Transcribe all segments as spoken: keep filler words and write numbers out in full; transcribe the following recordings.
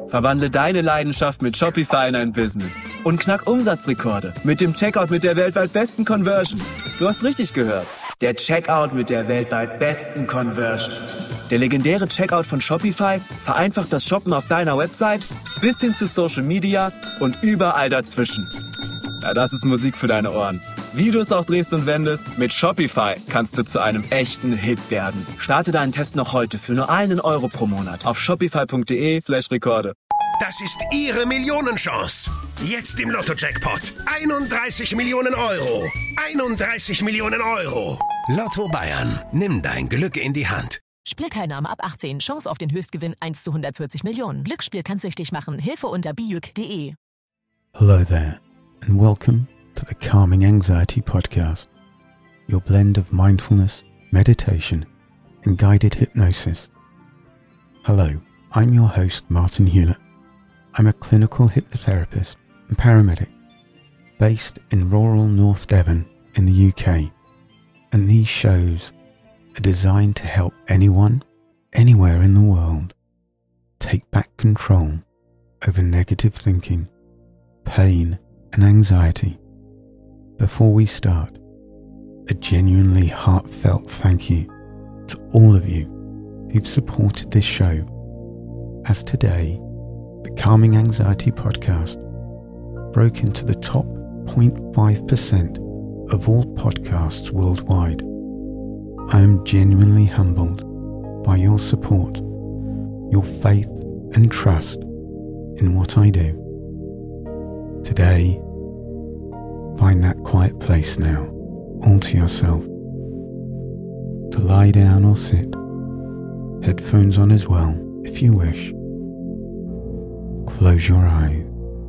Verwandle deine Leidenschaft mit Shopify in ein Business und knack Umsatzrekorde mit dem Checkout mit der weltweit besten Conversion. Du hast richtig gehört. Der Checkout mit der weltweit besten Conversion. Der legendäre Checkout von Shopify vereinfacht das Shoppen auf deiner Website bis hin zu Social Media und überall dazwischen. Ja, das ist Musik für deine Ohren. Wie du es auch drehst und wendest, mit Shopify kannst du zu einem echten Hit werden. Starte deinen Test noch heute für nur einen Euro pro Monat auf shopify.de slash Rekorde. Das ist Ihre Millionenchance. Jetzt im Lotto-Jackpot. einunddreißig Millionen Euro. einunddreißig Millionen Euro. Lotto Bayern. Nimm dein Glück in die Hand. Spielteilnahme ab achtzehn. Chance auf den Höchstgewinn eins zu hundertvierzig Millionen. Glücksspiel kann süchtig machen. Hilfe unter biuk punkt de. Hello there and welcome to the Calming Anxiety Podcast, your blend of mindfulness, meditation and guided hypnosis. Hello, I'm your host Martin Hewlett. I'm a clinical hypnotherapist and paramedic based in rural North Devon in the U K, and these shows are designed to help anyone, anywhere in the world, take back control over negative thinking, pain and anxiety. Before we start, a genuinely heartfelt thank you to all of you who've supported this show, as today the Calming Anxiety Podcast broke into the top zero point five percent of all podcasts worldwide. I am genuinely humbled by your support, your faith and trust in what I do. Today, find that quiet place now, all to yourself, to lie down or sit, headphones on as well if you wish. Close your eyes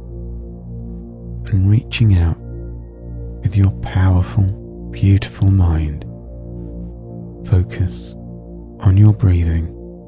and reaching out with your powerful, beautiful mind, focus on your breathing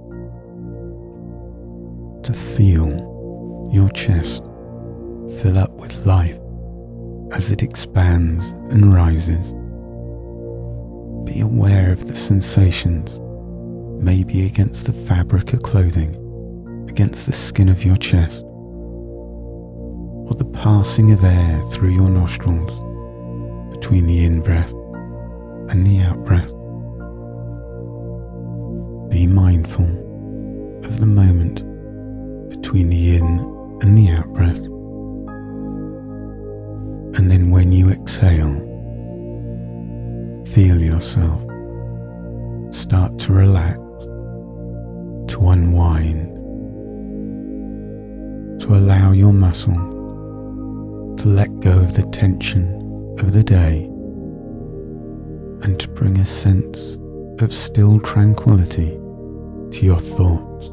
to feel your chest fill up with life as it expands and rises. Be aware of the sensations, maybe against the fabric of clothing, against the skin of your chest, or the passing of air through your nostrils between the in-breath and the out-breath. Be mindful of the moment between the in and the out-breath. And then when you exhale, feel yourself start to relax, to unwind, to allow your muscle to let go of the tension of the day and to bring a sense of still tranquility to your thoughts.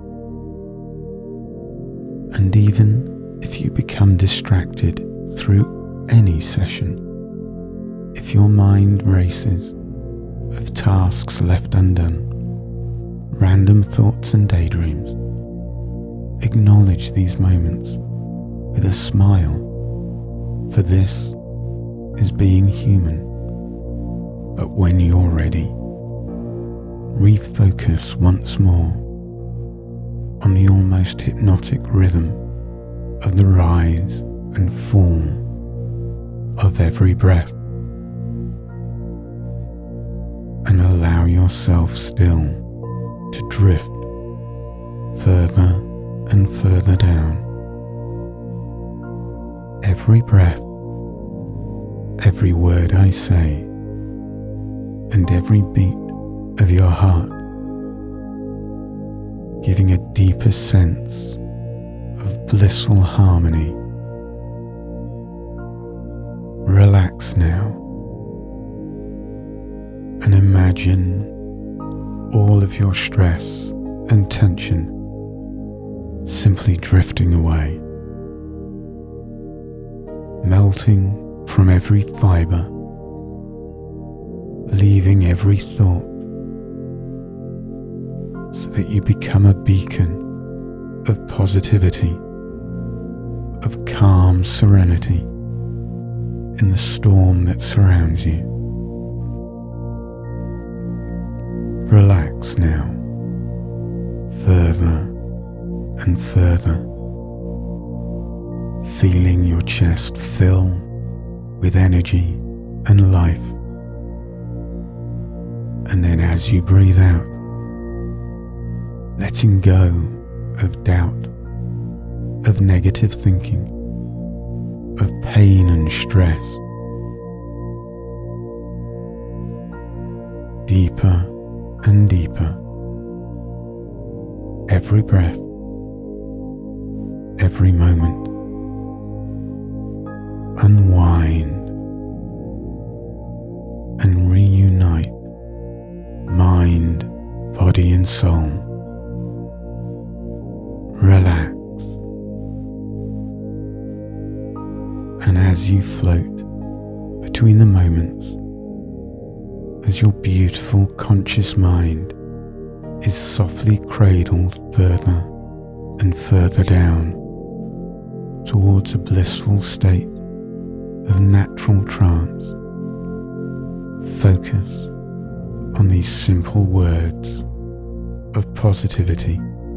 And even if you become distracted through any session, if your mind races of tasks left undone, random thoughts and daydreams, acknowledge these moments with a smile, for this is being human. But when you're ready, refocus once more on the almost hypnotic rhythm of the rise and fall of every breath, and allow yourself still to drift further and further down. Every breath, every word I say, and every beat of your heart, giving a deeper sense of blissful harmony. Relax now and imagine all of your stress and tension simply drifting away, melting from every fiber, leaving every thought, so that you become a beacon of positivity, of calm serenity in the storm that surrounds you. Relax now, further and further, feeling your chest fill with energy and life. And then as you breathe out, letting go of doubt, of negative thinking, of pain and stress. Deeper and deeper. Every breath, every moment. Unwind and reunite mind, body and soul. Relax. And as you float between the moments, as your beautiful conscious mind is softly cradled further and further down towards a blissful state of natural trance, focus on these simple words of positivity.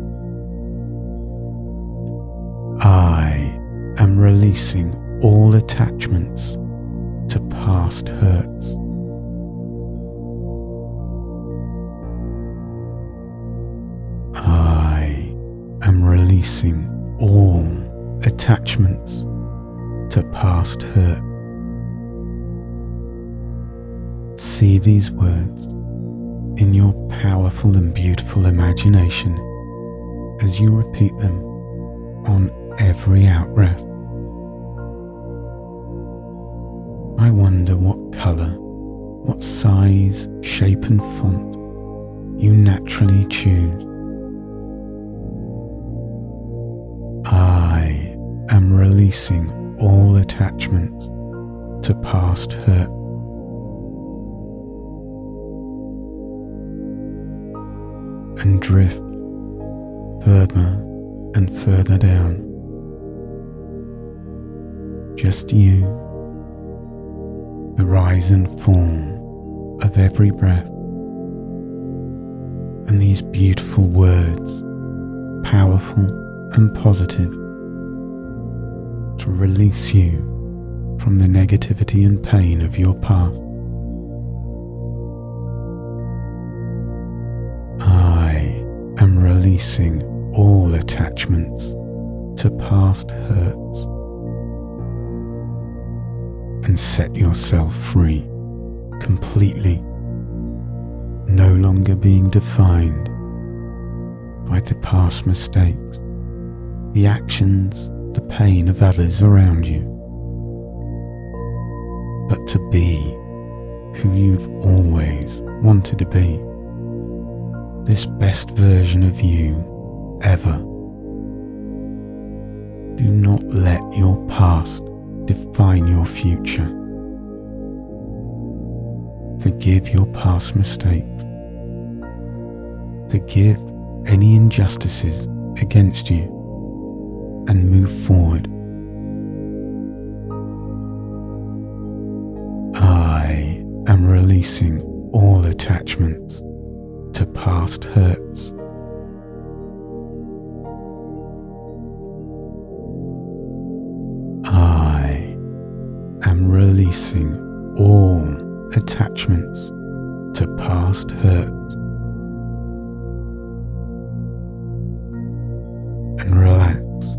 I am releasing all attachments to past hurts. I am releasing all attachments to past hurt. See these words in your powerful and beautiful imagination as you repeat them on every out-breath. I wonder what colour, what size, shape and font you naturally choose. I am releasing all attachments to past hurt. And drift further and further down. Just you, the rise and fall of every breath, and these beautiful words, powerful and positive, to release you from the negativity and pain of your past. I am releasing all attachments to past hurts, and set yourself free completely, no longer being defined by the past mistakes, the actions, the pain of others around you, but to be who you've always wanted to be, this best version of you ever. Do not let your past define your future. Forgive your past mistakes. Forgive any injustices against you and move forward. I am releasing all attachments to past hurts. I am releasing all attachments to past hurts. And relax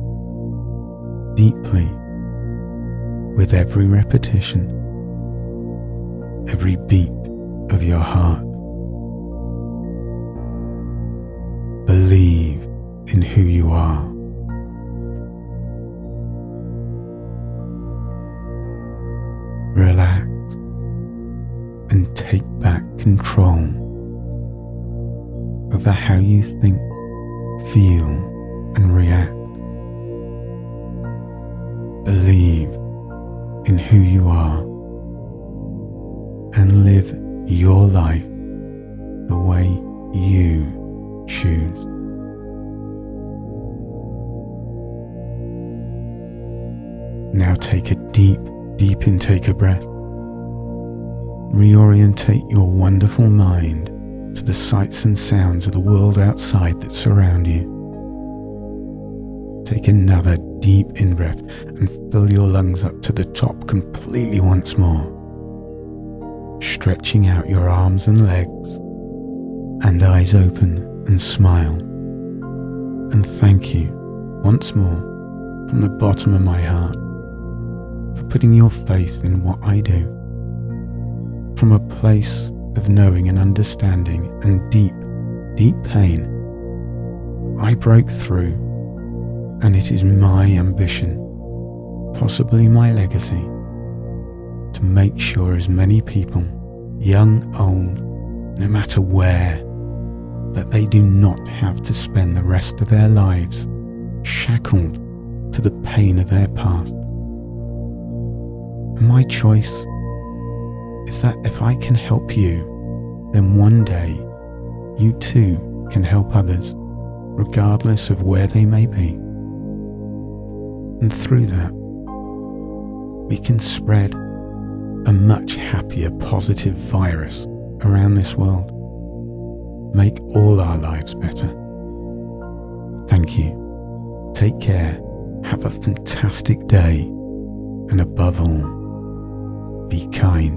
deeply with every repetition, every beat of your heart. Believe in who you are. Relax and take back control over how you think, feel, and react. Believe in who you are and live your life the way you choose. Now take a deep, deep intake of breath. Reorientate your wonderful mind to the sights and sounds of the world outside that surround you. Take another deep in-breath and fill your lungs up to the top completely once more. Stretching out your arms and legs, and eyes open and smile. And thank you once more from the bottom of my heart for putting your faith in what I do. From a place of knowing and understanding and deep, deep pain, I broke through, and it is my ambition, possibly my legacy, to make sure as many people, young, old, no matter where, that they do not have to spend the rest of their lives shackled to the pain of their past. And my choice is that if I can help you, then one day you too can help others, regardless of where they may be. And through that, we can spread a much happier, positive virus around this world. Make all our lives better. Thank you. Take care. Have a fantastic day. And above all, be kind.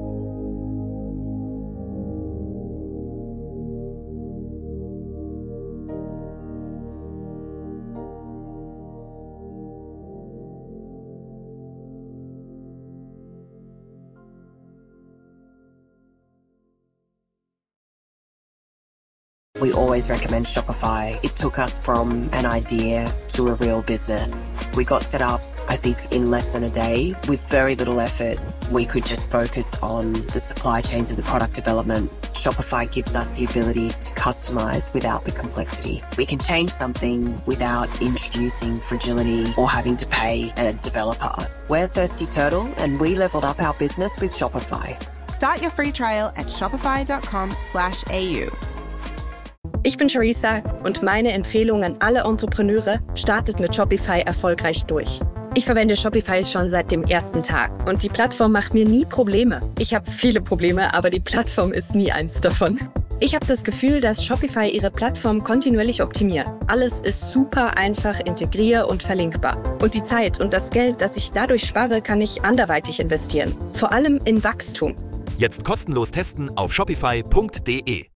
We always recommend Shopify. It took us from an idea to a real business. We got set up, I think, in less than a day with very little effort. We could just focus on the supply chains and the product development. Shopify gives us the ability to customize without the complexity. We can change something without introducing fragility or having to pay a developer. We're Thirsty Turtle, and we leveled up our business with Shopify. Start your free trial at shopify.com slash AU. Ich bin Charissa und meine Empfehlung an alle Entrepreneure: startet mit Shopify erfolgreich durch. Ich verwende Shopify schon seit dem ersten Tag und die Plattform macht mir nie Probleme. Ich habe viele Probleme, aber die Plattform ist nie eins davon. Ich habe das Gefühl, dass Shopify ihre Plattform kontinuierlich optimiert. Alles ist super einfach integrier- und verlinkbar. Und die Zeit und das Geld, das ich dadurch spare, kann ich anderweitig investieren. Vor allem in Wachstum. Jetzt kostenlos testen auf shopify punkt de.